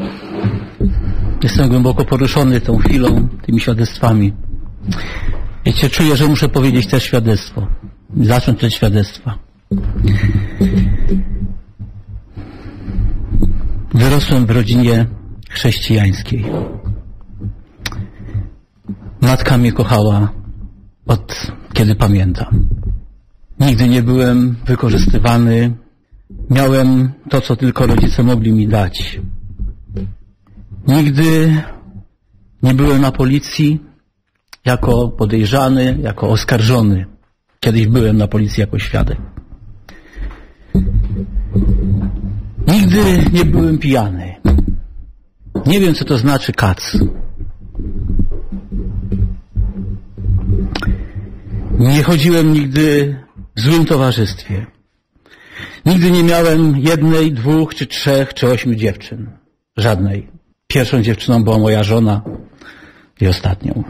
Jestem głęboko poruszony tą chwilą, tymi świadectwami. Wiecie, czuję, że muszę powiedzieć też świadectwo. Zacząć od świadectwa. Wyrosłem w rodzinie chrześcijańskiej. Matka mnie kochała od kiedy pamiętam. Nigdy nie byłem wykorzystywany. Miałem to, co tylko rodzice mogli mi dać. Nigdy nie byłem na policji jako podejrzany, jako oskarżony. Kiedyś byłem na policji jako świadek. Nigdy nie byłem pijany. Nie wiem, co to znaczy kac. Nie chodziłem nigdy w złym towarzystwie. Nigdy nie miałem 1, 2, czy 3, czy 8 dziewczyn. Żadnej. Pierwszą dziewczyną była moja żona i ostatnią.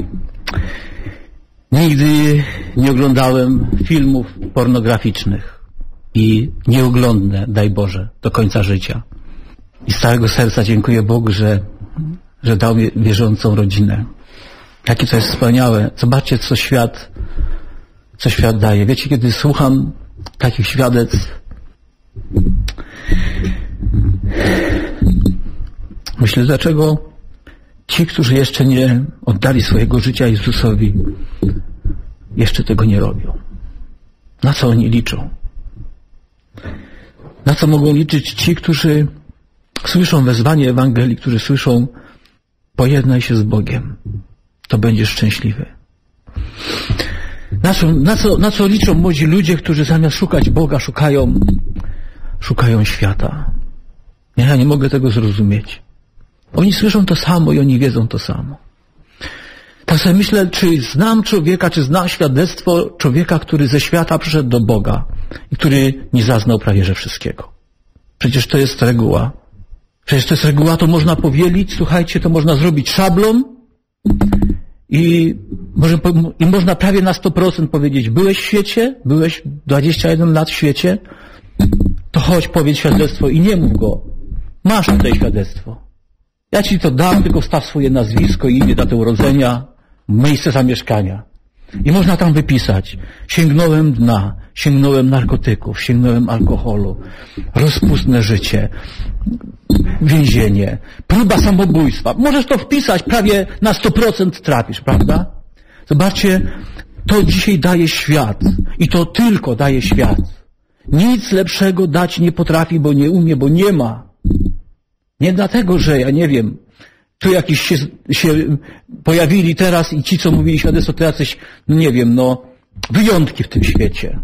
Nigdy nie oglądałem filmów pornograficznych i nie oglądnę, daj Boże, do końca życia. I z całego serca dziękuję Bogu, że dał mi wierzącą rodzinę. Jakie to jest wspaniałe. Zobaczcie, co świat daje. Wiecie, kiedy słucham takich świadectw, myślę, dlaczego ci, którzy jeszcze nie oddali swojego życia Jezusowi, jeszcze tego nie robią. Na co oni liczą? Na co mogą liczyć ci, którzy słyszą wezwanie Ewangelii, którzy słyszą: pojednaj się z Bogiem, to będziesz szczęśliwy. Na co liczą młodzi ludzie, którzy zamiast szukać Boga, szukają świata? Ja nie mogę tego zrozumieć. Oni słyszą to samo i oni wiedzą to samo. Tak sobie myślę, czy znam człowieka, czy znam świadectwo człowieka, który ze świata przyszedł do Boga i który nie zaznał prawie że wszystkiego. Przecież to jest reguła. To można powielić, słuchajcie, to można zrobić szablon i można prawie na 100% powiedzieć: byłeś w świecie, byłeś 21 lat w świecie, to chodź, powiedz świadectwo i nie mów go. Masz tutaj świadectwo. Ja ci to dam, tylko wstaw swoje nazwisko i imię, datę urodzenia, miejsce zamieszkania. I można tam wypisać: sięgnąłem dna, sięgnąłem narkotyków, sięgnąłem alkoholu, rozpustne życie, więzienie, próba samobójstwa. Możesz to wpisać, prawie na 100% trafisz, prawda? Zobaczcie, to dzisiaj daje świat. I to tylko daje świat. Nic lepszego dać nie potrafi, bo nie umie, bo nie ma. Nie dlatego, że ja nie wiem, tu jakiś się pojawili teraz i ci, co mówili świadectwo, to jacyś, nie wiem, wyjątki w tym świecie.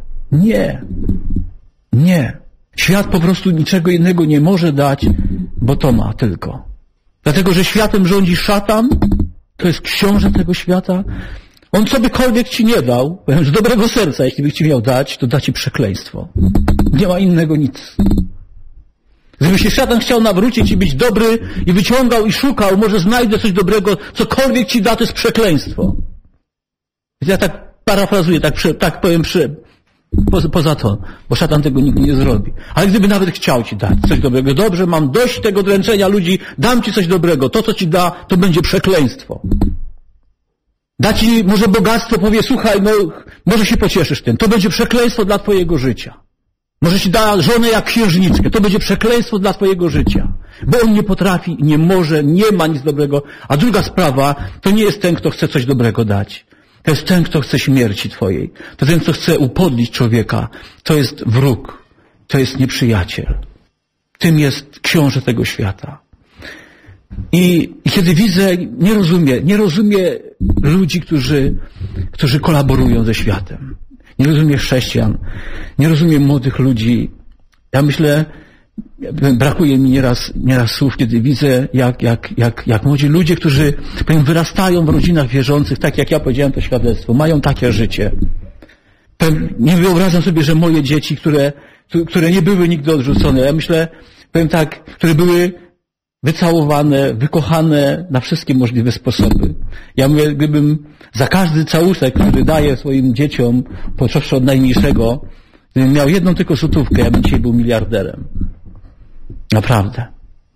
Nie. Świat po prostu niczego innego nie może dać, bo to ma tylko. Dlatego, że światem rządzi szatan, to jest książę tego świata. On co bykolwiek ci nie dał, z dobrego serca, jeśli by ci miał dać, to da ci przekleństwo. Nie ma innego nic. Gdyby się szatan chciał nawrócić i być dobry i wyciągał i szukał, może znajdę coś dobrego, cokolwiek ci da, to jest przekleństwo. Ja tak parafrazuję, tak powiem poza to, bo szatan tego nigdy nie zrobi. Ale gdyby nawet chciał ci dać coś dobrego: dobrze, mam dość tego dręczenia ludzi, dam ci coś dobrego, to co ci da, to będzie przekleństwo. Da ci może bogactwo, powie: słuchaj, może się pocieszysz tym, to będzie przekleństwo dla twojego życia. Może ci da żonę jak księżniczkę, to będzie przekleństwo dla twojego życia. Bo on nie potrafi, nie może, nie ma nic dobrego. A druga sprawa, to nie jest ten, kto chce coś dobrego dać. To jest ten, kto chce śmierci twojej. To ten, kto chce upodlić człowieka. To jest wróg. To jest nieprzyjaciel. Tym jest książę tego świata. I kiedy widzę, nie rozumiem ludzi, którzy kolaborują ze światem. Nie rozumiem chrześcijan. Nie rozumiem młodych ludzi. Ja myślę, brakuje mi nieraz słów, kiedy widzę, jak młodzi ludzie, którzy wyrastają w rodzinach wierzących, tak jak ja powiedziałem to świadectwo, mają takie życie. Nie wyobrażam sobie, że moje dzieci, które nie były nigdy odrzucone, ja myślę, powiem tak, które były wycałowane, wykochane na wszystkie możliwe sposoby. Ja mówię, gdybym za każdy całuszek, który daję swoim dzieciom, począwszy od najmniejszego, gdybym miał jedną tylko złotówkę, ja bym dzisiaj był miliarderem. Naprawdę.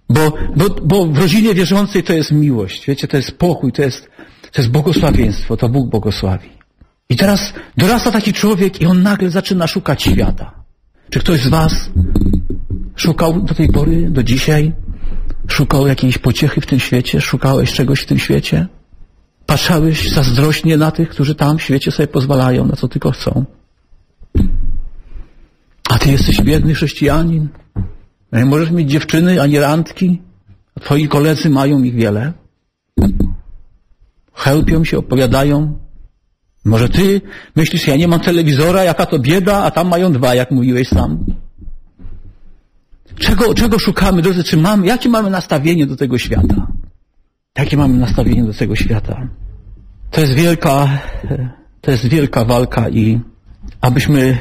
Bo w rodzinie wierzącej to jest miłość, wiecie, to jest pokój, to jest błogosławieństwo, to Bóg błogosławi. I teraz dorasta taki człowiek i on nagle zaczyna szukać świata. Czy ktoś z was szukał do tej pory, do dzisiaj? Szukał jakiejś pociechy w tym świecie? Szukałeś czegoś w tym świecie? Patrzałeś zazdrośnie na tych, którzy tam w świecie sobie pozwalają, na co tylko chcą. A ty jesteś biedny chrześcijanin. Nie możesz mieć dziewczyny, ani randki. A twoi koledzy mają ich wiele. Chełpią się, opowiadają. Może ty myślisz, ja nie mam telewizora, jaka to bieda, a tam mają 2, jak mówiłeś sam. Czego szukamy, drodzy? Jakie mamy nastawienie do tego świata? Jakie mamy nastawienie do tego świata? To jest wielka walka i abyśmy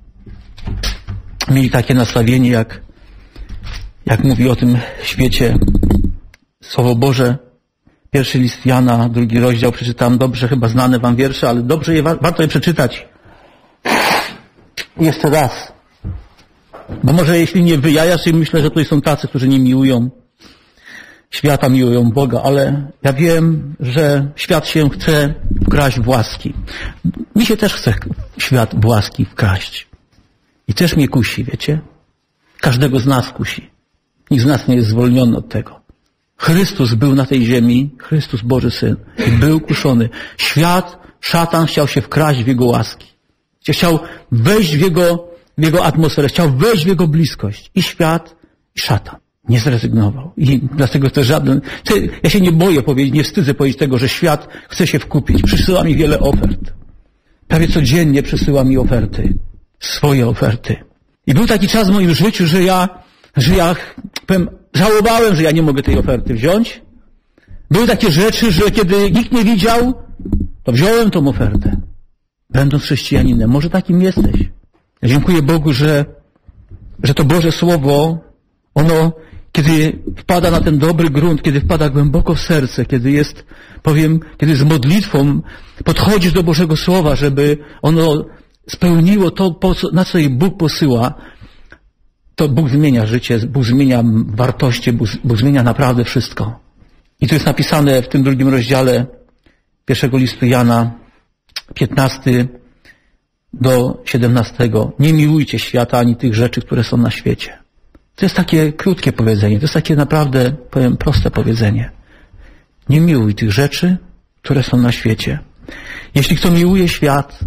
mieli takie nastawienie, jak mówi o tym świecie Słowo Boże. 1 list Jana, 2 rozdział, przeczytam dobrze, chyba znane wam wiersze, ale dobrze warto je przeczytać. Jeszcze raz. Bo może jeśli nie wyjajasz i myślę, że tutaj są tacy, którzy nie miłują świata, miłują Boga, ale ja wiem, że świat się chce wkraść w łaski. Mi się też chce świat w łaski wkraść. I też mnie kusi, wiecie? Każdego z nas kusi. Nikt z nas nie jest zwolniony od tego. Chrystus był na tej ziemi, Chrystus Boży Syn, i był kuszony. Szatan chciał się wkraść w Jego łaski. Chciał wejść w Jego atmosferę, chciał wejść w Jego bliskość. I świat, i szatan. Nie zrezygnował. I dlatego też ja się nie boję powiedzieć, nie wstydzę powiedzieć tego, że świat chce się wkupić. Przysyła mi wiele ofert. Prawie codziennie przysyła mi oferty. Swoje oferty. I był taki czas w moim życiu, że ja powiem, żałowałem, że ja nie mogę tej oferty wziąć. Były takie rzeczy, że kiedy nikt nie widział, to wziąłem tą ofertę. Będąc chrześcijaninem. Może takim jesteś. Ja dziękuję Bogu, że to Boże Słowo, ono, kiedy wpada na ten dobry grunt, kiedy wpada głęboko w serce, kiedy z modlitwą podchodzisz do Bożego Słowa, żeby ono spełniło to, na co jej Bóg posyła, to Bóg zmienia życie, Bóg zmienia wartości, Bóg zmienia naprawdę wszystko. I tu jest napisane w tym 2 rozdziale 1 listu Jana, 15 do 17. Nie miłujcie świata ani tych rzeczy, które są na świecie. To jest takie krótkie powiedzenie, to jest takie naprawdę, powiem, proste powiedzenie. Nie miłuj tych rzeczy, które są na świecie. Jeśli kto miłuje świat,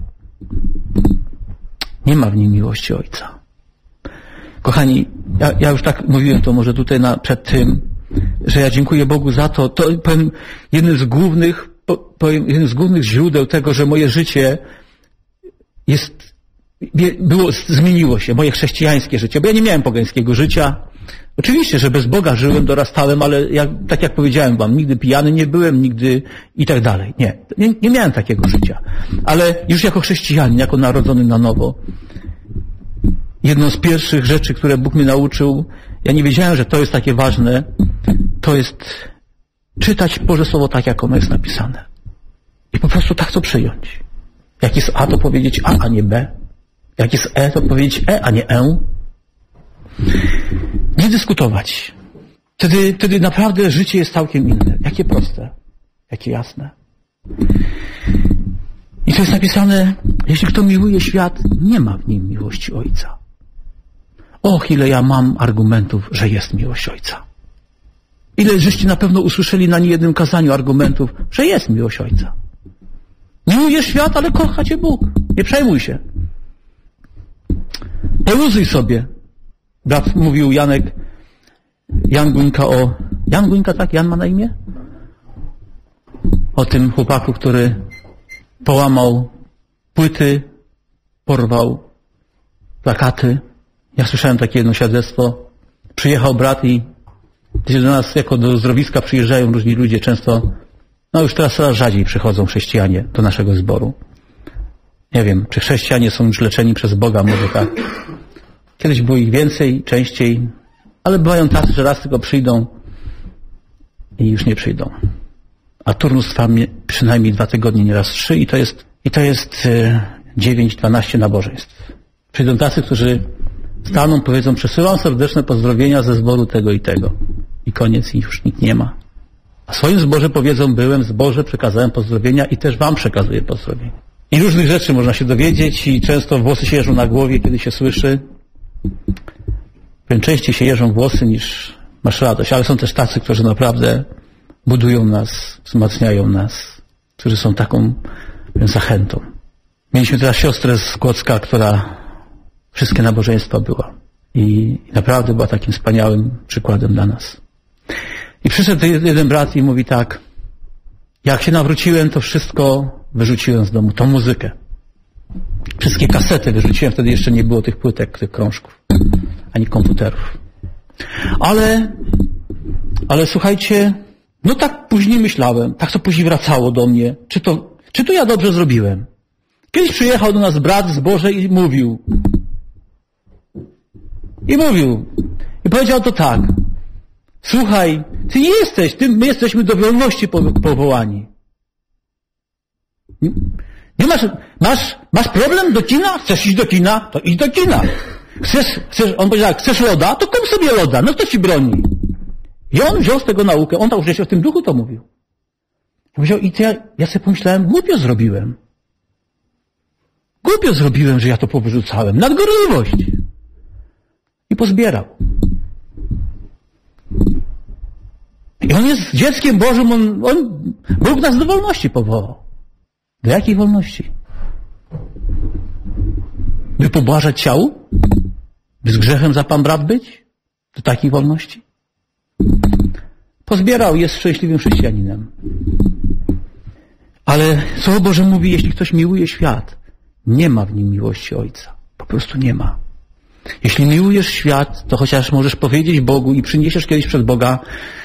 nie ma w nim miłości Ojca. Kochani, ja już tak mówiłem to może tutaj przed tym, że ja dziękuję Bogu za to. To powiem, jednym z głównych źródeł tego, że moje życie zmieniło się, moje chrześcijańskie życie, bo ja nie miałem pogańskiego życia. Oczywiście, że bez Boga żyłem, dorastałem, ale tak jak powiedziałem wam, nigdy pijany nie byłem, nigdy i tak dalej. Nie miałem takiego życia. Ale już jako chrześcijanin, jako narodzony na nowo, jedną z pierwszych rzeczy, które Bóg mnie nauczył, ja nie wiedziałem, że to jest takie ważne, to jest czytać Boże Słowo tak, jak ono jest napisane. I po prostu tak to przyjąć. Jak jest A, to powiedzieć A, a nie B. Jak jest E, to powiedzieć E, a nie E. Nie dyskutować. Wtedy naprawdę życie jest całkiem inne. Jakie proste, jakie jasne. I to jest napisane, jeśli kto miłuje świat, nie ma w nim miłości Ojca. Och, ile ja mam argumentów, że jest miłość Ojca. Ile żeście na pewno usłyszeli na niejednym kazaniu argumentów, że jest miłość Ojca. Miłujesz świat, ale kocha cię Bóg. Nie przejmuj się. Poluzuj sobie. Brat mówił Jan Guńka, tak? Jan ma na imię? O tym chłopaku, który połamał płyty, porwał plakaty. Ja słyszałem takie jedno świadectwo. Przyjechał brat i do nas jako do zdrowiska przyjeżdżają różni ludzie, często, już teraz coraz rzadziej przychodzą chrześcijanie do naszego zboru. Nie wiem, czy chrześcijanie są już leczeni przez Boga, może tak. Kiedyś było ich więcej, częściej, ale bywają tacy, że raz tylko przyjdą i już nie przyjdą. A turnus trwa przynajmniej 2 tygodnie, nieraz 3 i to jest 9-12 nabożeństw. Przyjdą tacy, którzy staną, powiedzą, przesyłam serdeczne pozdrowienia ze zboru tego i tego. i koniec, i już nikt nie ma. A swoim zboże powiedzą, byłem w zborze, przekazałem pozdrowienia i też wam przekazuję pozdrowienia. I różnych rzeczy można się dowiedzieć i często włosy się jeżą na głowie, kiedy się słyszy. Częściej się jeżą włosy niż masz radość, ale są też tacy, którzy naprawdę budują nas, wzmacniają nas, którzy są taką zachętą. Mieliśmy teraz siostrę z Kłodzka, która wszystkie nabożeństwa była i naprawdę była takim wspaniałym przykładem dla nas. I przyszedł jeden brat i mówi tak, jak się nawróciłem, to wszystko wyrzuciłem z domu, tą muzykę. Wszystkie kasety wyrzuciłem, wtedy jeszcze nie było tych płytek, tych krążków, ani komputerów. Ale słuchajcie, no tak później myślałem, tak to później wracało do mnie, czy to ja dobrze zrobiłem? Kiedyś przyjechał do nas brat z Boże i mówił, i powiedział to tak, słuchaj, ty nie jesteś, my jesteśmy do wolności powołani. Nie masz problem do kina? Chcesz iść do kina? To idź do kina. On powiedział, chcesz loda? To kup sobie loda, no kto ci broni? I on wziął z tego naukę, on tam już w tym duchu to mówił. I ja sobie pomyślałem, głupio zrobiłem, że ja to powyrzucałem. Nadgorliwość. I pozbierał. I on jest dzieckiem Bożym, Bóg nas do wolności powołał. Do jakiej wolności? By pobłażać ciału? By z grzechem za pan brat być? Do takiej wolności? Pozbierał, jest szczęśliwym chrześcijaninem. Ale Słowo Boże mówi, jeśli ktoś miłuje świat, nie ma w nim miłości Ojca. Po prostu nie ma. Jeśli miłujesz świat, to chociaż możesz powiedzieć Bogu i przyniesiesz kiedyś przed Boga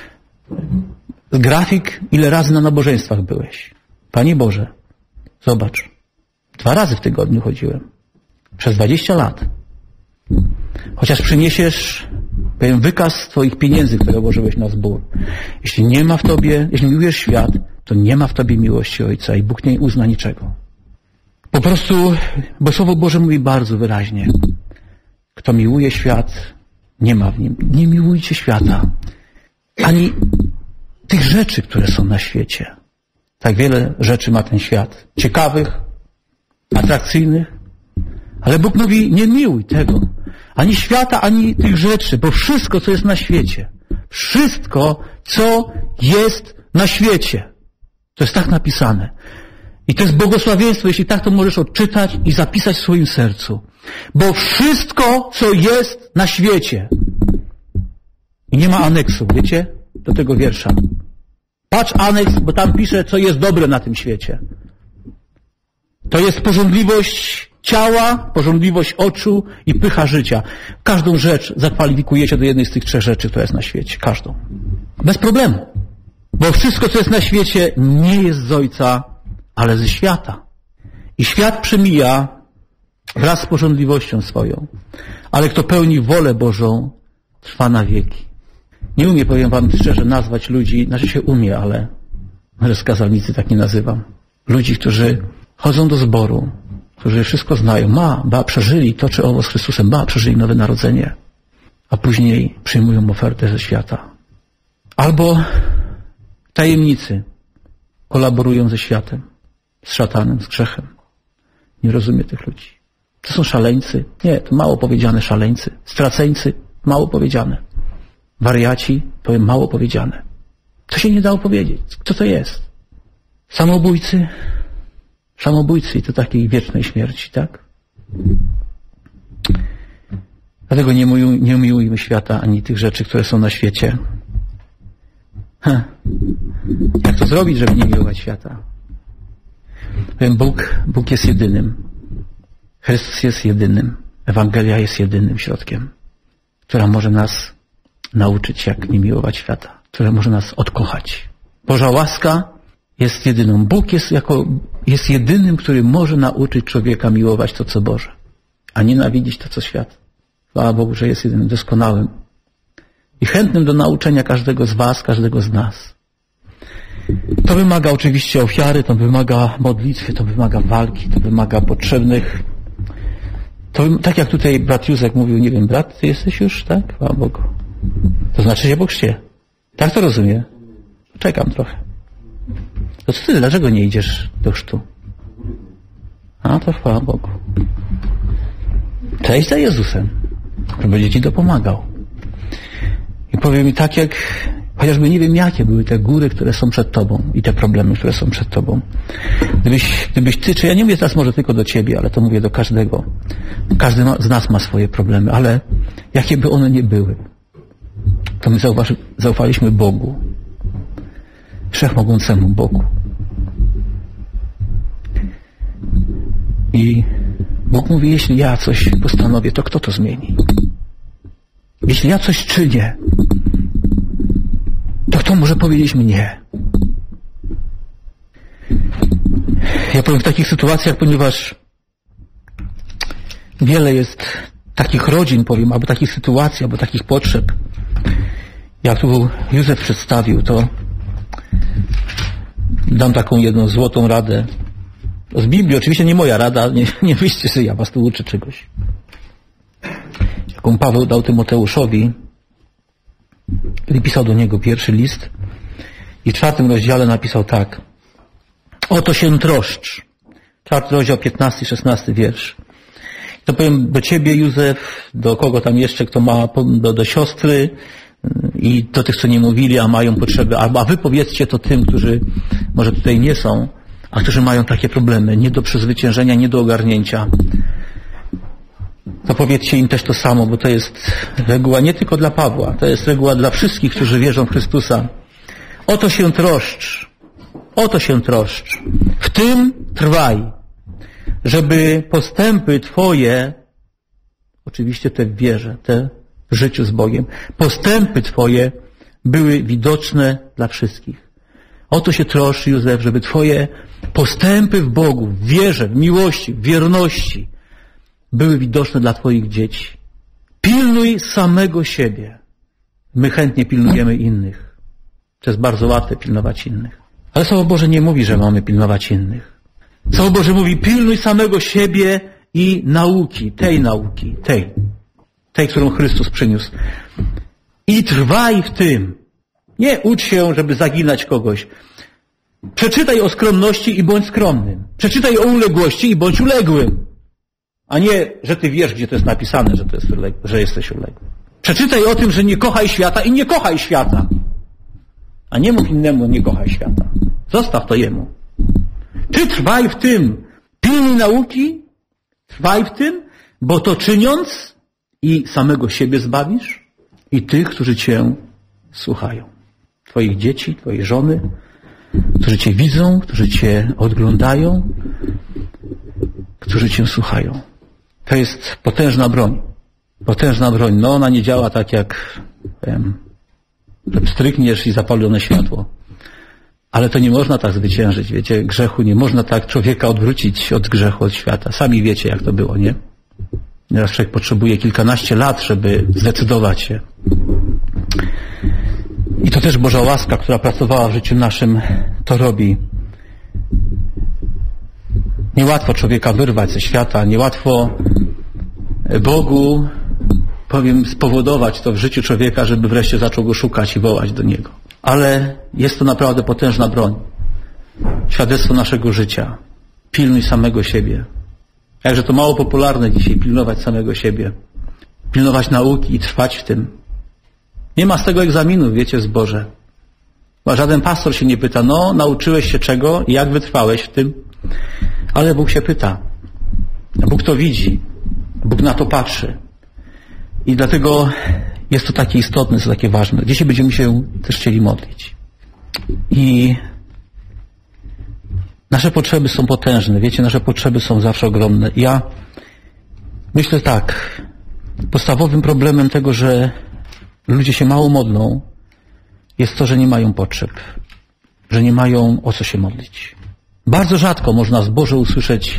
grafik, ile razy na nabożeństwach byłeś. Panie Boże, zobacz, 2 razy w tygodniu chodziłem. Przez 20 lat. Chociaż przyniesiesz pewien wykaz twoich pieniędzy, które włożyłeś na zbór. Jeśli nie ma w tobie, jeśli miłujesz świat, to nie ma w tobie miłości Ojca i Bóg nie uzna niczego. Po prostu, bo Słowo Boże mówi bardzo wyraźnie. Kto miłuje świat, nie ma w nim. Nie miłujcie świata. Ani tych rzeczy, które są na świecie. Tak wiele rzeczy ma ten świat. Ciekawych, atrakcyjnych. Ale Bóg mówi, nie miłuj tego. Ani świata, ani tych rzeczy, bo wszystko, co jest na świecie. Wszystko, co jest na świecie. To jest tak napisane. I to jest błogosławieństwo, jeśli tak to możesz odczytać i zapisać w swoim sercu. Bo wszystko, co jest na świecie. I nie ma aneksu, wiecie? Do tego wiersza. Patrz aneks, bo tam pisze, co jest dobre na tym świecie. To jest pożądliwość ciała, pożądliwość oczu i pycha życia. Każdą rzecz zakwalifikujecie do jednej z tych 3 rzeczy, która jest na świecie. Każdą. Bez problemu. Bo wszystko, co jest na świecie, nie jest z Ojca, ale ze świata. I świat przemija wraz z pożądliwością swoją. Ale kto pełni wolę Bożą, trwa na wieki. Nie umiem, powiem wam szczerze, nazwać ludzi, znaczy się umie, ale z kazalnicy tak nie nazywam. Ludzi, którzy chodzą do zboru, którzy wszystko znają, przeżyli to czy owo z Chrystusem, przeżyli nowe narodzenie, a później przyjmują ofertę ze świata. Albo tajemnicy kolaborują ze światem, z szatanem, z grzechem. Nie rozumiem tych ludzi. To są szaleńcy? Nie, to mało powiedziane szaleńcy. Straceńcy? Mało powiedziane. Wariaci? Powiem mało powiedziane. To się nie da opowiedzieć. Kto to jest? Samobójcy? Samobójcy i to takiej wiecznej śmierci, tak? Dlatego nie miłujmy świata ani tych rzeczy, które są na świecie. Jak to zrobić, żeby nie miłować świata? Powiem, Bóg jest jedynym. Chrystus jest jedynym. Ewangelia jest jedynym środkiem, która może nas nauczyć, jak nie miłować świata, która może nas odkochać. Boża łaska jest jedyną. Bóg jest jedynym, który może nauczyć człowieka miłować to, co Boże, a nienawidzić to, co świat. Chwała Bogu, że jest jedynym, doskonałym i chętnym do nauczenia każdego z was, każdego z nas. To wymaga oczywiście ofiary, to wymaga modlitwy, to wymaga walki, to wymaga potrzebnych. To, tak jak tutaj brat Józek mówił, nie wiem, brat, ty jesteś już, tak? Chwała Bogu. To znaczy się po chrzcie. Tak to rozumie? Czekam trochę. To co ty, dlaczego nie idziesz do chrztu? A to chwała Bogu. Cześć za Jezusem, że będzie ci dopomagał. I powiem mi tak, jak chociażby nie wiem, jakie były te góry, które są przed tobą i te problemy, które są przed tobą. Gdybyś ty, czy ja nie mówię teraz może tylko do ciebie, ale to mówię do każdego. Każdy z nas ma swoje problemy, ale jakie by one nie były, to my zaufaliśmy Bogu. Wszechmogącemu Bogu. I Bóg mówi, jeśli ja coś postanowię, to kto to zmieni? Jeśli ja coś czynię, to kto może powiedzieć mi nie? Ja powiem w takich sytuacjach, ponieważ wiele jest takich rodzin, powiem, albo takich sytuacji, albo takich potrzeb. Jak tu Józef przedstawił, to dam taką jedną złotą radę. Z Biblii, oczywiście nie moja rada, nie myślcie, że ja was tu uczę czegoś. Jaką Paweł dał Tymoteuszowi, kiedy pisał do niego pierwszy list i w 4 rozdziale napisał tak. Oto się troszcz. 4 rozdział, 15 i 16 wiersz. To powiem do ciebie, Józef, do kogo tam jeszcze, kto ma, do siostry i do tych, co nie mówili, a mają potrzeby, a wy powiedzcie to tym, którzy może tutaj nie są, a którzy mają takie problemy, nie do przezwyciężenia, nie do ogarnięcia. To powiedzcie im też to samo, bo to jest reguła nie tylko dla Pawła, to jest reguła dla wszystkich, którzy wierzą w Chrystusa. Oto się troszcz. Oto się troszcz. W tym trwaj, żeby postępy twoje, oczywiście te w wierze, te w życiu z Bogiem, postępy twoje były widoczne dla wszystkich. Oto się troszcz, Józef, żeby twoje postępy w Bogu, w wierze, w miłości, w wierności były widoczne dla twoich dzieci. Pilnuj samego siebie. My chętnie pilnujemy innych. To jest bardzo łatwe pilnować innych. Ale Słowo Boże nie mówi, że mamy pilnować innych. Słowo Boże mówi, pilnuj samego siebie i nauki, tej, którą Chrystus przyniósł. I trwaj w tym. Nie ucz się, żeby zaginać kogoś. Przeczytaj o skromności i bądź skromnym. Przeczytaj o uległości i bądź uległym. A nie, że ty wiesz, gdzie to jest napisane, że jesteś uległy. Przeczytaj o tym, że nie kochaj świata i nie kochaj świata. A nie mów innemu, nie kochaj świata. Zostaw to jemu. Ty trwaj w tym. Pilnuj nauki, trwaj w tym, bo to czyniąc i samego siebie zbawisz i tych, którzy cię słuchają. Twoich dzieci, twojej żony, którzy cię widzą, którzy cię odglądają, którzy cię słuchają. To jest potężna broń. Potężna broń. No ona nie działa tak jak że pstrykniesz i zapalone światło. Ale to nie można tak zwyciężyć, wiecie, grzechu. Nie można tak człowieka odwrócić od grzechu, od świata. Sami wiecie, jak to było, nie? Nieraz człowiek potrzebuje kilkanaście lat, żeby zdecydować się. I to też Boża łaska, która pracowała w życiu naszym, to robi. Niełatwo człowieka wyrwać ze świata, niełatwo Bogu, powiem, spowodować to w życiu człowieka, żeby wreszcie zaczął go szukać i wołać do Niego. Ale jest to naprawdę potężna broń. Świadectwo naszego życia. Pilnuj samego siebie. Jakże to mało popularne dzisiaj, pilnować samego siebie. Pilnować nauki i trwać w tym. Nie ma z tego egzaminu, wiecie, z Boże. Bo żaden pastor się nie pyta, no, nauczyłeś się czego i jak wytrwałeś w tym? Ale Bóg się pyta. Bóg to widzi. Bóg na to patrzy. I dlatego jest to takie istotne, jest to takie ważne. Dzisiaj będziemy się też chcieli modlić. I nasze potrzeby są potężne. Wiecie, nasze potrzeby są zawsze ogromne. Ja myślę tak. Podstawowym problemem tego, że ludzie się mało modlą, jest to, że nie mają potrzeb. Że nie mają o co się modlić. Bardzo rzadko można z Boże usłyszeć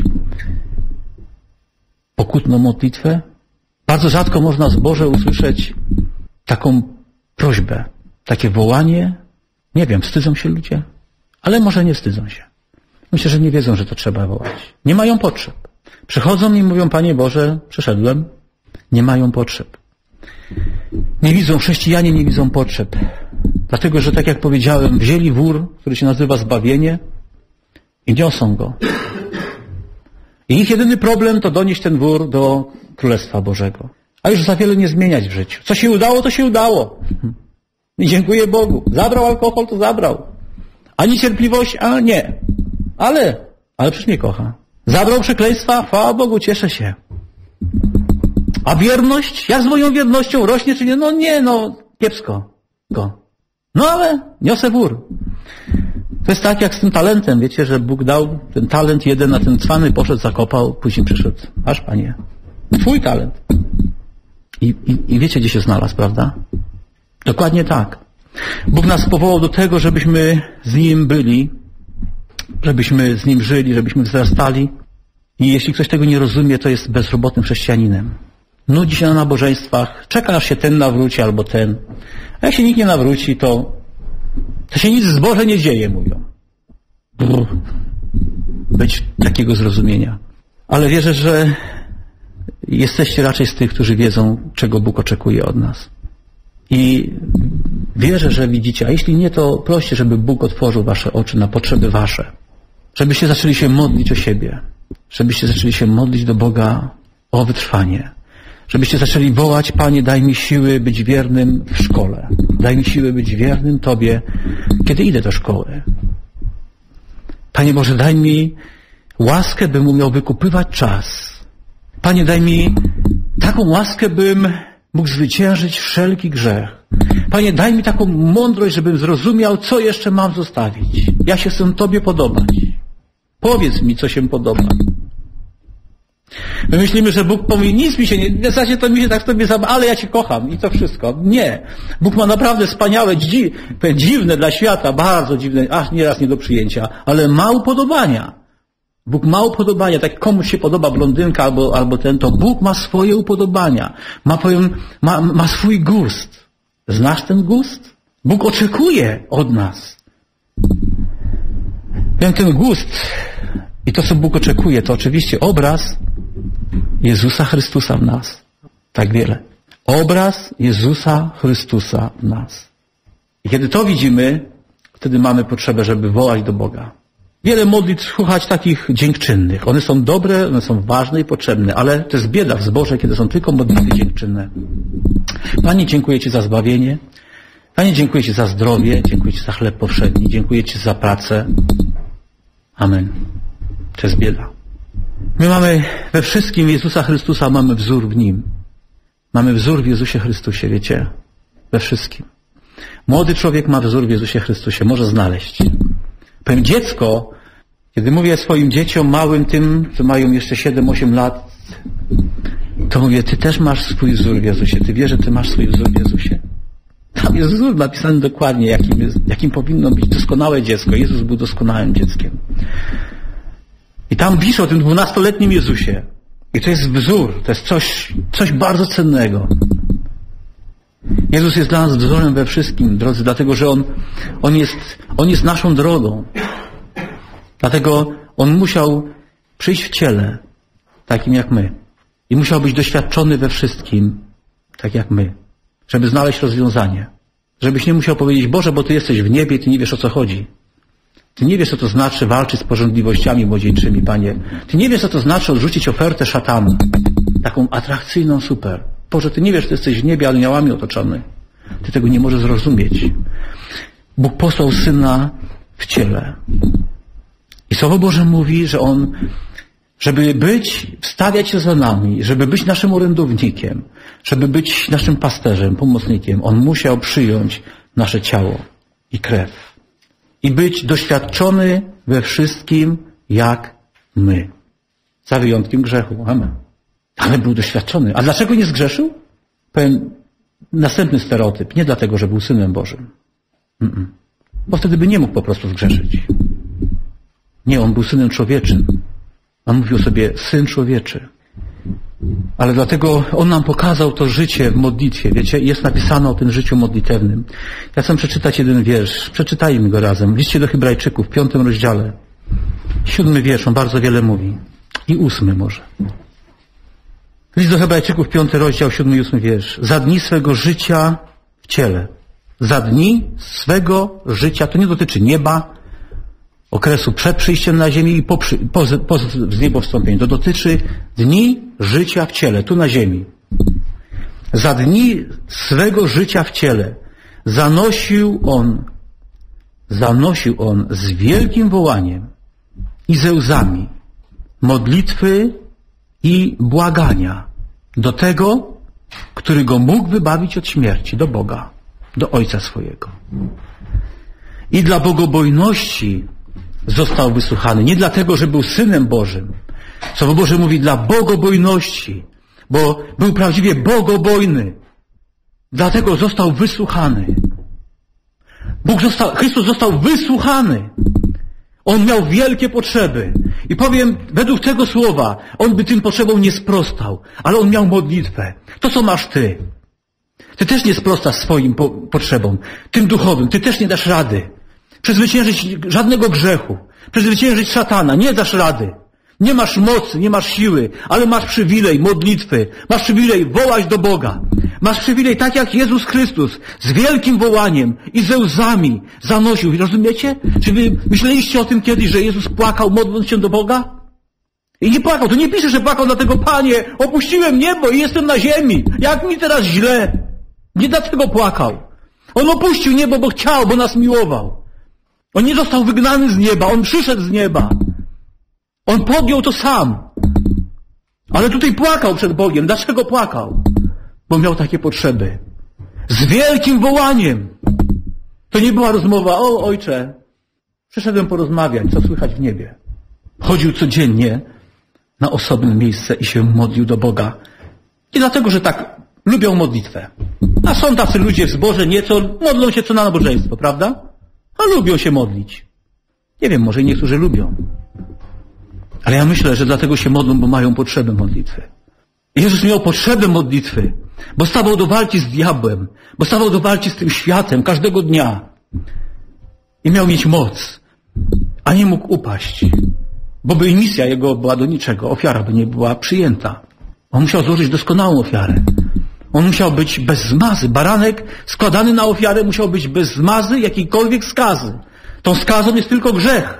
pokutną modlitwę. Bardzo rzadko można z Boże usłyszeć taką prośbę, takie wołanie. Nie wiem, wstydzą się ludzie? Ale może nie wstydzą się. Myślę, że nie wiedzą, że to trzeba wołać. Nie mają potrzeb. Przychodzą i mówią, Panie Boże, przyszedłem. Nie mają potrzeb. Chrześcijanie nie widzą potrzeb. Dlatego, że tak jak powiedziałem, wzięli wór, który się nazywa zbawienie i niosą go. I ich jedyny problem to donieść ten wór do Królestwa Bożego. A już za wiele nie zmieniać w życiu. Co się udało, to się udało. I dziękuję Bogu. Zabrał alkohol, to zabrał. Ani cierpliwość, a nie. Ale przecież mnie kocha. Zabrał przekleństwa, chwała Bogu, cieszę się. A wierność? Jak z moją wiernością rośnie, czy nie? No nie, kiepsko. No ale niosę wór. To jest tak jak z tym talentem. Wiecie, że Bóg dał ten talent jeden, a ten cwany poszedł, zakopał, później przyszedł. Aż Panie, Twój talent. I wiecie, gdzie się znalazł, prawda? Dokładnie tak. Bóg nas powołał do tego, żebyśmy z Nim byli, żebyśmy z Nim żyli, żebyśmy wzrastali. I jeśli ktoś tego nie rozumie, to jest bezrobotnym chrześcijaninem. Nudzi się na nabożeństwach, czeka, aż się ten nawróci albo ten. A jak się nikt nie nawróci, to się nic z Boże nie dzieje, mówią. Być takiego zrozumienia. Ale wierzę, że jesteście raczej z tych, którzy wiedzą, czego Bóg oczekuje od nas. I wierzę, że widzicie, a jeśli nie, to proście, żeby Bóg otworzył wasze oczy na potrzeby wasze. Żebyście zaczęli się modlić o siebie. Żebyście zaczęli się modlić do Boga o wytrwanie. Żebyście zaczęli wołać: Panie, daj mi siły być wiernym w szkole. Daj mi siły być wiernym Tobie, kiedy idę do szkoły. Panie Boże, daj mi łaskę, bym umiał wykupywać czas. Panie, daj mi taką łaskę, bym mógł zwyciężyć wszelki grzech. Panie, daj mi taką mądrość, żebym zrozumiał, co jeszcze mam zostawić. Ja się chcę Tobie podobać. Powiedz mi, co się podoba. My myślimy, że Bóg powie, nic mi się nie... W zasadzie to mi się tak w Tobie ale ja Cię kocham i to wszystko. Nie. Bóg ma naprawdę wspaniałe, dziwne dla świata, bardzo dziwne, aż nieraz nie do przyjęcia, ale ma upodobania. Bóg ma upodobania. Tak komuś się podoba blondynka albo ten, to Bóg ma swoje upodobania. Ma swój gust. Znasz ten gust? Bóg oczekuje od nas. Ten gust i to, co Bóg oczekuje, to oczywiście obraz Jezusa Chrystusa w nas. Tak wiele. Obraz Jezusa Chrystusa w nas. I kiedy to widzimy, wtedy mamy potrzebę, żeby wołać do Boga. Wiele modlitw słuchać takich dziękczynnych. One są dobre, one są ważne i potrzebne, ale to jest bieda w zborze, kiedy są tylko modlitwy dziękczynne. Panie, dziękuję Ci za zbawienie. Panie, dziękuję Ci za zdrowie. Dziękuję Ci za chleb powszedni. Dziękuję Ci za pracę. Amen. To jest bieda. My mamy we wszystkim Jezusa Chrystusa, mamy wzór w Nim. Mamy wzór w Jezusie Chrystusie, wiecie? We wszystkim. Młody człowiek ma wzór w Jezusie Chrystusie, może znaleźć. Powiem, dziecko, kiedy mówię swoim dzieciom małym, tym, co mają jeszcze 7-8 lat, to mówię, ty też masz swój wzór w Jezusie. Ty wiesz, że ty masz swój wzór w Jezusie? Tam jest wzór napisany dokładnie, jakim powinno być doskonałe dziecko. Jezus był doskonałym dzieckiem. I tam pisze o tym 12-letnim Jezusie. I to jest wzór, to jest coś bardzo cennego. Jezus jest dla nas wzorem we wszystkim, drodzy, dlatego, że On jest naszą drogą. Dlatego On musiał przyjść w ciele, takim jak my. I musiał być doświadczony we wszystkim, tak jak my. Żeby znaleźć rozwiązanie. Żebyś nie musiał powiedzieć, Boże, bo Ty jesteś w niebie, Ty nie wiesz, o co chodzi. Ty nie wiesz, co to znaczy walczyć z pożądliwościami młodzieńczymi, Panie. Ty nie wiesz, co to znaczy odrzucić ofertę szatana. Taką atrakcyjną, super. Boże, Ty nie wiesz, Ty jesteś w niebie aniołami otoczony. Ty tego nie możesz zrozumieć. Bóg posłał Syna w ciele. I Słowo Boże mówi, że On, żeby wstawiać się za nami, żeby być naszym orędownikiem, żeby być naszym pasterzem, pomocnikiem, On musiał przyjąć nasze ciało i krew. I być doświadczony we wszystkim jak my. Za wyjątkiem grzechu. Amen. Ale był doświadczony. A dlaczego nie zgrzeszył? Powiem następny stereotyp. Nie dlatego, że był Synem Bożym. Bo wtedy by nie mógł po prostu zgrzeszyć. Nie, On był Synem Człowieczym. On mówił sobie Syn Człowieczy. Ale dlatego On nam pokazał to życie w modlitwie. Wiecie, jest napisane o tym życiu modlitewnym. Ja chcę przeczytać jeden wiersz. Przeczytajmy go razem. W liście do Hebrajczyków, w 5 rozdziale. 7 wiersz, on bardzo wiele mówi. I 8 może. List do Hebrajczyków, 5 rozdział, 7 i 8 wiersz. Za dni swego życia w ciele. Za dni swego życia. To nie dotyczy nieba, okresu przed przyjściem na ziemię i po zniebowstąpieniu. To dotyczy dni życia w ciele, tu na ziemi. Za dni swego życia w ciele zanosił on z wielkim wołaniem i ze łzami modlitwy i błagania do tego, który go mógł wybawić od śmierci, do Boga, do Ojca swojego. I dla bogobojności został wysłuchany. Nie dlatego, że był Synem Bożym. Słowo Boże mówi dla bogobojności, bo był prawdziwie bogobojny. Dlatego został wysłuchany. Chrystus został wysłuchany. On miał wielkie potrzeby. I powiem, według tego słowa, on by tym potrzebom nie sprostał, ale on miał modlitwę. To, co masz ty. Ty też nie sprostasz swoim potrzebom, tym duchowym. Ty też nie dasz rady przezwyciężyć żadnego grzechu, przezwyciężyć szatana. Nie dasz rady. Nie masz mocy, nie masz siły, ale masz przywilej modlitwy. Masz przywilej wołać do Boga. Masz przywilej, tak jak Jezus Chrystus, z wielkim wołaniem i ze łzami zanosił. Rozumiecie? Czy wy myśleliście o tym kiedyś, że Jezus płakał, modląc się do Boga? I nie płakał. Tu nie pisze, że płakał dlatego, Panie, opuściłem niebo i jestem na ziemi. Jak mi teraz źle? Nie dlatego płakał. On opuścił niebo, bo chciał, bo nas miłował. On nie został wygnany z nieba. On przyszedł z nieba. On podjął to sam. Ale tutaj płakał przed Bogiem. Dlaczego płakał? Bo miał takie potrzeby. Z wielkim wołaniem. To nie była rozmowa, o Ojcze, przyszedłem porozmawiać, co słychać w niebie. Chodził codziennie na osobne miejsce i się modlił do Boga. Nie dlatego, że tak lubią modlitwę. A są tacy ludzie w zborze nieco, modlą się co na nabożeństwo, prawda? A lubią się modlić. Nie wiem, może niektórzy lubią. Ale ja myślę, że dlatego się modlą, bo mają potrzebę modlitwy. Jezus miał potrzebę modlitwy, bo stawał do walki z diabłem, bo stawał do walki z tym światem każdego dnia. I miał mieć moc, a nie mógł upaść, bo by misja jego była do niczego, ofiara by nie była przyjęta. On musiał złożyć doskonałą ofiarę. On musiał być bez zmazy. Baranek składany na ofiarę musiał być bez zmazy jakiejkolwiek skazy. Tą skazą jest tylko grzech.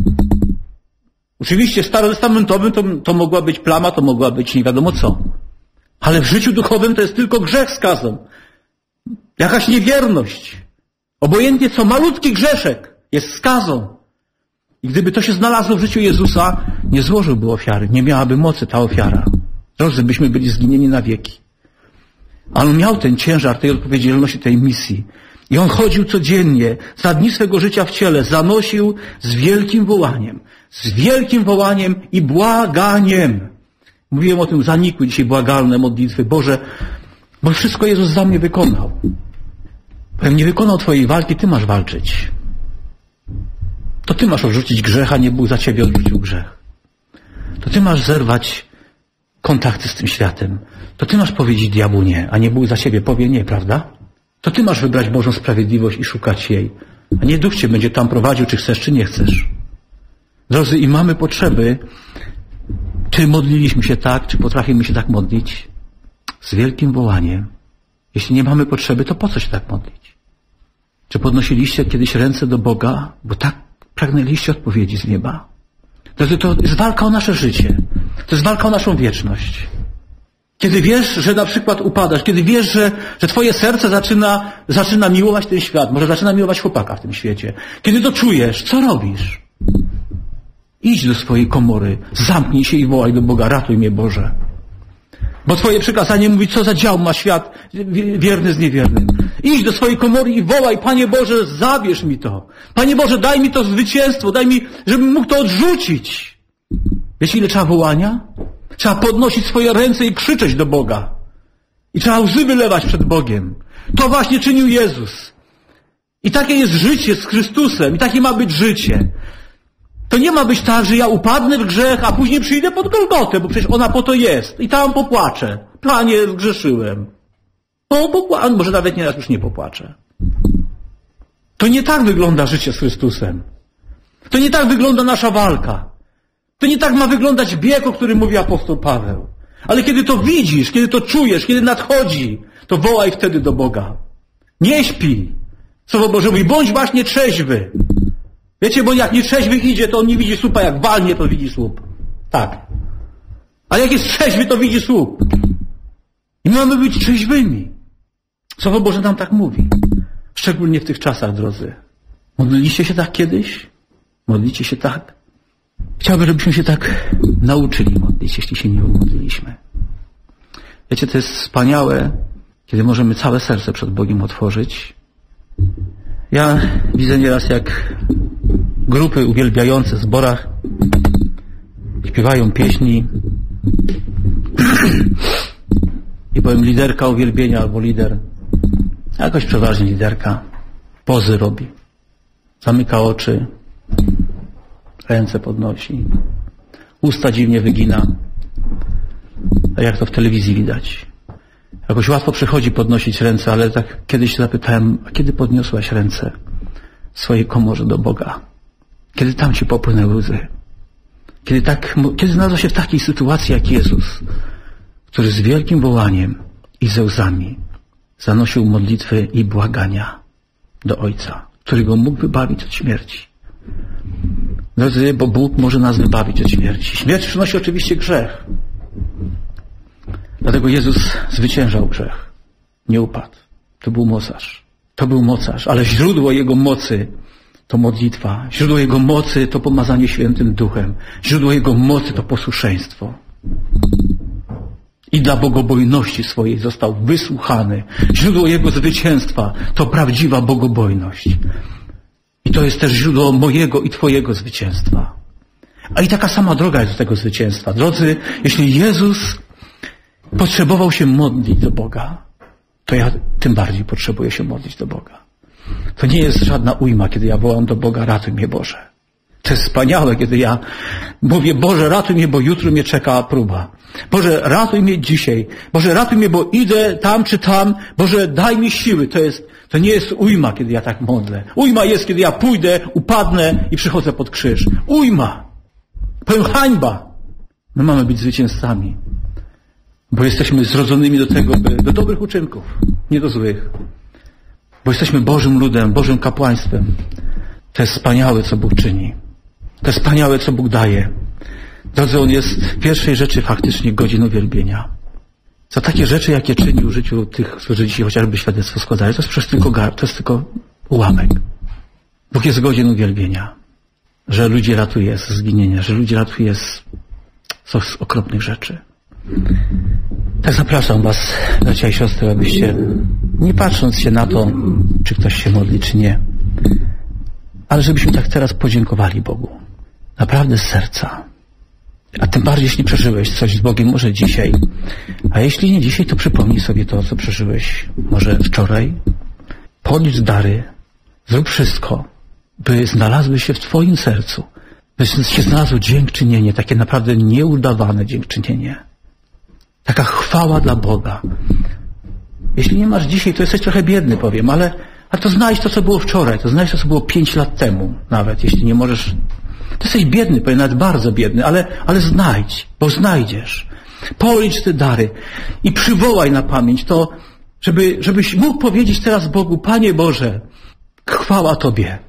Oczywiście starotestamentowym to mogła być plama, to mogła być nie wiadomo co. Ale w życiu duchowym to jest tylko grzech skazą. Jakaś niewierność. Obojętnie co, malutki grzeszek jest skazą. I gdyby to się znalazło w życiu Jezusa, nie złożyłby ofiary, nie miałaby mocy ta ofiara. Drodzy, byśmy byli zginieni na wieki. Ale on miał ten ciężar tej odpowiedzialności, tej misji. I on chodził codziennie, za dni swego życia w ciele, zanosił z wielkim wołaniem i błaganiem. Mówiłem o tym, zanikły dzisiaj błagalne modlitwy. Boże, bo wszystko Jezus za mnie wykonał. Powiem, nie wykonał twojej walki, ty masz walczyć. To ty masz odrzucić grzech, a nie Bóg za ciebie odrzucił grzech. To ty masz zerwać kontakty z tym światem. To ty masz powiedzieć diabłu nie, a nie Bóg za ciebie powie nie, prawda? To ty masz wybrać Bożą sprawiedliwość i szukać jej. A nie duch cię będzie tam prowadził, czy chcesz, czy nie chcesz. Drodzy, i mamy potrzeby. Czy modliliśmy się tak, czy potrafimy się tak modlić? Z wielkim wołaniem. Jeśli nie mamy potrzeby, to po co się tak modlić? Czy podnosiliście kiedyś ręce do Boga, bo tak pragnęliście odpowiedzi z nieba? Drodzy, to jest walka o nasze życie. To jest walka o naszą wieczność. Kiedy wiesz, że na przykład upadasz, kiedy wiesz, że twoje serce zaczyna miłować ten świat, może zaczyna miłować chłopaka w tym świecie. Kiedy to czujesz, co robisz? Idź do swojej komory, zamknij się i wołaj do Boga, ratuj mnie Boże. Bo twoje przykazanie mówi, co za dział ma świat wierny z niewiernym. Idź do swojej komory i wołaj, Panie Boże, zabierz mi to. Panie Boże, daj mi to zwycięstwo, daj mi, żebym mógł to odrzucić. Wiecie, ile trzeba wołania? Trzeba podnosić swoje ręce i krzyczeć do Boga. I trzeba łzy wylewać przed Bogiem. To właśnie czynił Jezus. I takie jest życie z Chrystusem. I takie ma być życie. To nie ma być tak, że ja upadnę w grzech, a później przyjdę pod Golgotę, bo przecież ona po to jest. I tam popłaczę. Panie, zgrzeszyłem. Może nawet nieraz już nie popłaczę. To nie tak wygląda życie z Chrystusem. To nie tak wygląda nasza walka. To nie tak ma wyglądać bieg, o którym mówi apostoł Paweł. Ale kiedy to widzisz, kiedy to czujesz, kiedy nadchodzi, to wołaj wtedy do Boga. Nie śpij. Słowo Boże mówi, bądź właśnie trzeźwy. Wiecie, bo jak nietrzeźwy idzie, to on nie widzi słupa, jak walnie, to widzi słup. Tak. Ale jak jest trzeźwy, to widzi słup. I my mamy być trzeźwymi. Słowo Boże nam tak mówi. Szczególnie w tych czasach, drodzy. Modliliście się tak kiedyś? Modlicie się tak? Chciałbym, żebyśmy się tak nauczyli modlić, jeśli się nie modliliśmy. Wiecie, to jest wspaniałe, kiedy możemy całe serce przed Bogiem otworzyć. Ja widzę nieraz, jak grupy uwielbiające w zborach śpiewają pieśni i powiem, liderka uwielbienia albo lider, jakoś przeważnie liderka, pozy robi. Zamyka oczy, ręce podnosi, usta dziwnie wygina, a jak to w telewizji widać. Jakoś łatwo przychodzi podnosić ręce, ale tak kiedyś się zapytałem, a kiedy podniosłaś ręce w swojej komorze do Boga? Kiedy tam ci popłynęły łzy? Kiedy znalazła się w takiej sytuacji jak Jezus, który z wielkim wołaniem i ze łzami zanosił modlitwy i błagania do Ojca, który go mógł wybawić od śmierci. Drodzy, bo Bóg może nas wybawić od śmierci. Śmierć przynosi oczywiście grzech. Dlatego Jezus zwyciężał grzech. Nie upadł. To był mocarz. To był mocarz, ale źródło Jego mocy to modlitwa. Źródło Jego mocy to pomazanie Świętym Duchem. Źródło Jego mocy to posłuszeństwo. I dla bogobojności swojej został wysłuchany. Źródło Jego zwycięstwa to prawdziwa bogobojność. I to jest też źródło mojego i Twojego zwycięstwa. A i taka sama droga jest do tego zwycięstwa. Drodzy, jeśli Jezus potrzebował się modlić do Boga, to ja tym bardziej potrzebuję się modlić do Boga. To nie jest żadna ujma, kiedy ja wołam do Boga, ratuj mnie Boże. To jest wspaniałe, kiedy ja mówię, Boże, ratuj mnie, bo jutro mnie czeka próba. Boże, ratuj mnie dzisiaj. Boże, ratuj mnie, bo idę tam czy tam. Boże, daj mi siły. To nie jest ujma, kiedy ja tak modlę. Ujma jest, kiedy ja pójdę, upadnę i przychodzę pod krzyż. Ujma. Powiem, hańba. My mamy być zwycięzcami. Bo jesteśmy zrodzonymi do tego, do dobrych uczynków, nie do złych. Bo jesteśmy Bożym ludem, Bożym kapłaństwem. To jest wspaniałe, co Bóg czyni. To jest wspaniałe, co Bóg daje. Drodzy, On jest w pierwszej rzeczy faktycznie godzin uwielbienia. Za takie rzeczy, jakie czynił w życiu tych, którzy dzisiaj chociażby świadectwo składali, to jest przecież tylko ułamek. Bóg jest godzin uwielbienia. Że ludzi ratuje z zginienia, że ludzi ratuje z okropnych rzeczy. Tak zapraszam Was, bracia i siostry, abyście, nie patrząc się na to, czy ktoś się modli, czy nie, ale żebyśmy tak teraz podziękowali Bogu. Naprawdę z serca. A tym bardziej, jeśli przeżyłeś coś z Bogiem, może dzisiaj. A jeśli nie dzisiaj, to przypomnij sobie to, co przeżyłeś może wczoraj. Podlicz dary. Zrób wszystko, by znalazły się w Twoim sercu. By się znalazło dziękczynienie, takie naprawdę nieudawane dziękczynienie. Taka chwała dla Boga. Jeśli nie masz dzisiaj, to jesteś trochę biedny, powiem, ale to znajdź to, co było wczoraj, to znajdź to, co było 5 lat temu nawet, jeśli nie możesz. To jesteś biedny, powiem, nawet bardzo biedny, ale znajdź, bo znajdziesz. Policz te dary i przywołaj na pamięć to, żebyś mógł powiedzieć teraz Bogu, Panie Boże, chwała Tobie.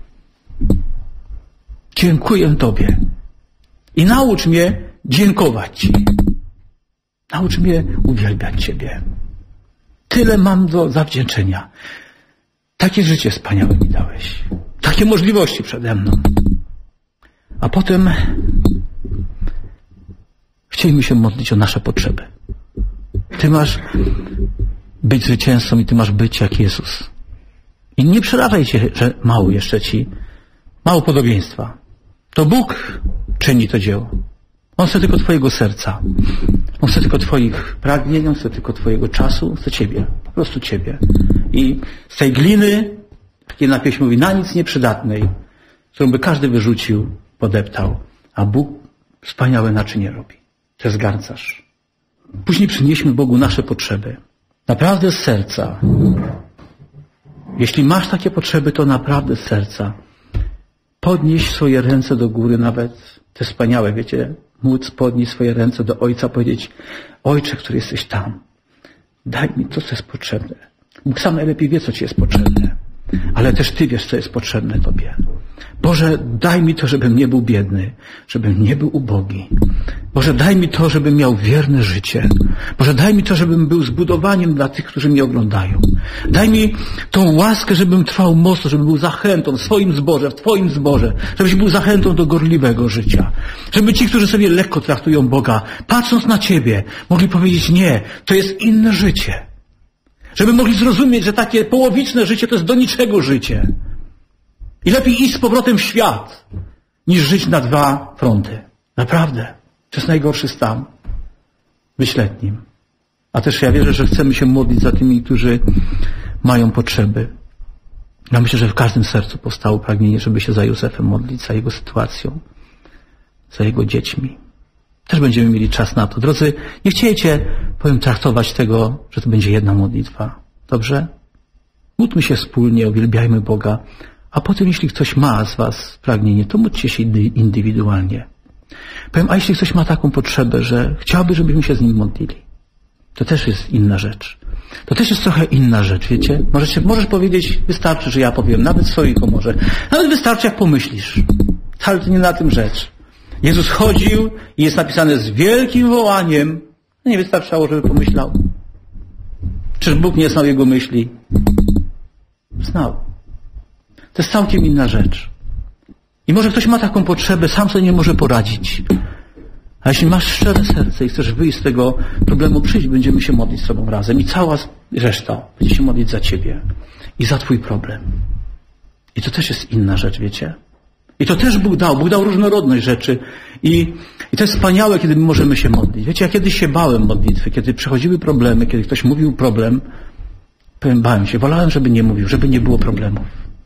Dziękuję Tobie. I naucz mnie dziękować Ci. Naucz mnie uwielbiać Ciebie. Tyle mam do zawdzięczenia. Takie życie wspaniałe mi dałeś. Takie możliwości przede mną. A potem chcielibyśmy się modlić o nasze potrzeby. Ty masz być zwycięzcą i Ty masz być jak Jezus. I nie przerażaj się, że mało jeszcze Ci, mało podobieństwa. To Bóg czyni to dzieło. On chce tylko Twojego serca. On chce tylko Twoich pragnień, On chce tylko Twojego czasu, chce Ciebie. Po prostu Ciebie. I z tej gliny, jedna pieśń mówi, na nic nieprzydatnej, którą by każdy wyrzucił, podeptał, a Bóg wspaniałe naczynie robi. To jest garncarz. Później przynieśmy Bogu nasze potrzeby. Naprawdę z serca. Jeśli masz takie potrzeby, to naprawdę z serca. Podnieś swoje ręce do góry nawet To jest wspaniałe, wiecie, móc podnieść swoje ręce do Ojca, powiedzieć: Ojcze, który jesteś tam, daj mi to, co jest potrzebne. Bóg sam najlepiej wie, co ci jest potrzebne, ale też Ty wiesz, co jest potrzebne Tobie. Boże, daj mi to, żebym nie był biedny, żebym nie był ubogi. Boże, daj mi to, żebym miał wierne życie. Boże, daj mi to, żebym był zbudowaniem dla tych, którzy mnie oglądają. Daj mi tą łaskę, żebym trwał mocno, żebym był zachętą w swoim zborze, w Twoim zborze, żebyś był zachętą do gorliwego życia. Żeby ci, którzy sobie lekko traktują Boga, patrząc na Ciebie, mogli powiedzieć: nie, to jest inne życie. Żeby mogli zrozumieć, że takie połowiczne życie to jest do niczego życie. I lepiej iść z powrotem w świat, niż żyć na dwa fronty. Naprawdę. To jest najgorszy stan. Być letnim. A też ja wierzę, że chcemy się modlić za tymi, którzy mają potrzeby. Ja myślę, że w każdym sercu powstało pragnienie, żeby się za Józefem modlić, za jego sytuacją, za jego dziećmi. Też będziemy mieli czas na to. Drodzy, nie chciejcie, traktować tego, że to będzie jedna modlitwa. Dobrze? Módlmy się wspólnie, uwielbiajmy Boga, a potem, jeśli ktoś ma z was pragnienie, to módlcie się indywidualnie. A jeśli ktoś ma taką potrzebę, że chciałby, żebyśmy się z nim modlili, to też jest inna rzecz. To też jest trochę inna rzecz, wiecie? Możesz powiedzieć: wystarczy, że ja powiem, nawet w swojej komorze. Nawet wystarczy, jak pomyślisz. Ale to nie na tym rzecz. Jezus chodził i jest napisane z wielkim wołaniem. Nie wystarczało, żeby pomyślał. Czyż Bóg nie znał jego myśli? Znał. To jest całkiem inna rzecz. I może ktoś ma taką potrzebę, sam sobie nie może poradzić. A jeśli masz szczere serce i chcesz wyjść z tego problemu, przyjdź, będziemy się modlić z Tobą razem. I cała reszta będzie się modlić za Ciebie i za Twój problem. I to też jest inna rzecz, wiecie? I to też Bóg dał. Bóg dał różnorodność rzeczy. I to jest wspaniałe, kiedy my możemy się modlić. Wiecie, ja kiedyś się bałem modlitwy, kiedy przychodziły problemy, kiedy ktoś mówił problem, bałem się. Wolałem, żeby nie mówił, żeby nie było problemów.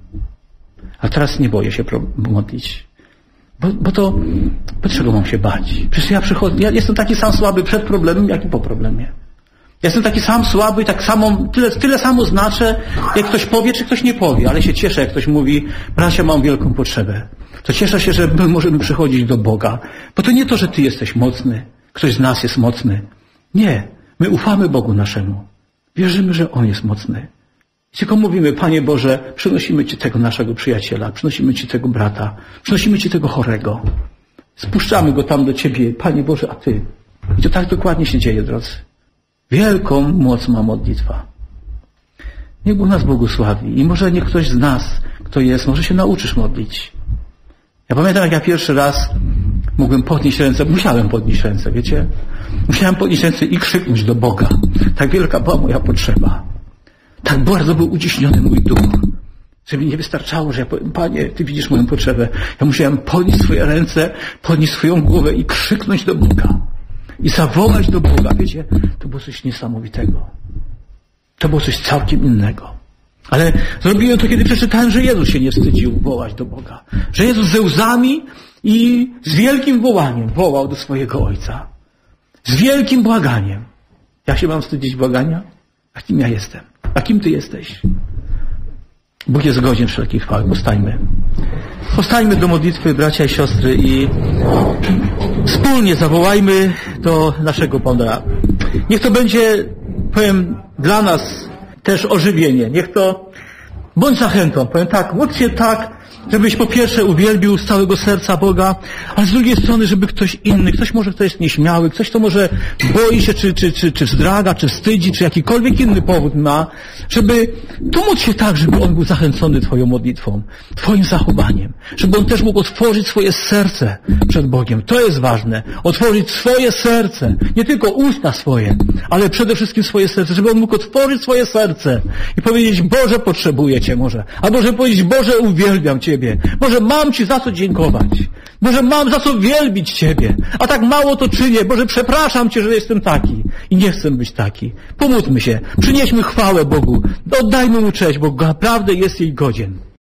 A teraz nie boję się modlić. Bo czego mam się bać? Przecież ja jestem taki sam słaby przed problemem, jak i po problemie. Ja jestem taki sam słaby i tak samo, tyle samo znaczę, jak ktoś powie, czy ktoś nie powie. Ale się cieszę, jak ktoś mówi: bracia, mam wielką potrzebę. To cieszę się, że my możemy przychodzić do Boga. Bo to nie to, że Ty jesteś mocny, ktoś z nas jest mocny. Nie. My ufamy Bogu naszemu. Wierzymy, że On jest mocny. I tylko mówimy: Panie Boże, przynosimy Ci tego naszego przyjaciela, przynosimy Ci tego brata, przynosimy Ci tego chorego. Spuszczamy go tam do Ciebie, Panie Boże, a Ty. I to tak dokładnie się dzieje, drodzy. Wielką moc ma modlitwa. Niech Bóg nas błogosławi. I może niech ktoś z nas, kto jest, może się nauczysz modlić. Ja pamiętam, jak ja pierwszy raz mogłem podnieść ręce, musiałem podnieść ręce, wiecie? Musiałem podnieść ręce i krzyknąć do Boga. Tak wielka była moja potrzeba. Tak bardzo był uciśniony mój duch, że mi nie wystarczało, że ja powiem: Panie, Ty widzisz moją potrzebę. Ja musiałem podnieść swoje ręce, podnieść swoją głowę i krzyknąć do Boga. I zawołać do Boga. Wiecie, to było coś niesamowitego. To było coś całkiem innego. Ale zrobiłem to, kiedy przeczytałem, że Jezus się nie wstydził wołać do Boga. Że Jezus ze łzami i z wielkim wołaniem wołał do swojego Ojca. Z wielkim błaganiem. Ja się mam wstydzić błagania? A kim ja jestem? A kim Ty jesteś? Bóg jest godzien wszelkiej chwały. Powstańmy. Powstańmy do modlitwy, bracia i siostry, i wspólnie zawołajmy do naszego Pana. Niech to będzie, powiem, dla nas też ożywienie. Niech to bądź zachętą. Powiem tak, módl się tak, żebyś po pierwsze uwielbił z całego serca Boga, a z drugiej strony, żeby ktoś inny, ktoś może, kto jest nieśmiały, ktoś, kto może boi się, czy wzdraga, czy wstydzi, czy jakikolwiek inny powód ma, żeby pomóc się tak, żeby on był zachęcony Twoją modlitwą, Twoim zachowaniem, żeby on też mógł otworzyć swoje serce przed Bogiem. To jest ważne. Otworzyć swoje serce. Nie tylko usta swoje, ale przede wszystkim swoje serce, żeby on mógł otworzyć swoje serce i powiedzieć: Boże, potrzebuję Cię może. Albo żeby powiedzieć: Boże, uwielbiam Ciebie. Boże, mam Ci za co dziękować. Boże, mam za co wielbić Ciebie. A tak mało to czynię. Boże, przepraszam Cię, że jestem taki. I nie chcę być taki. Pomódlmy się. Przynieśmy chwałę Bogu. Oddajmy Mu cześć, bo naprawdę jest jej godzien.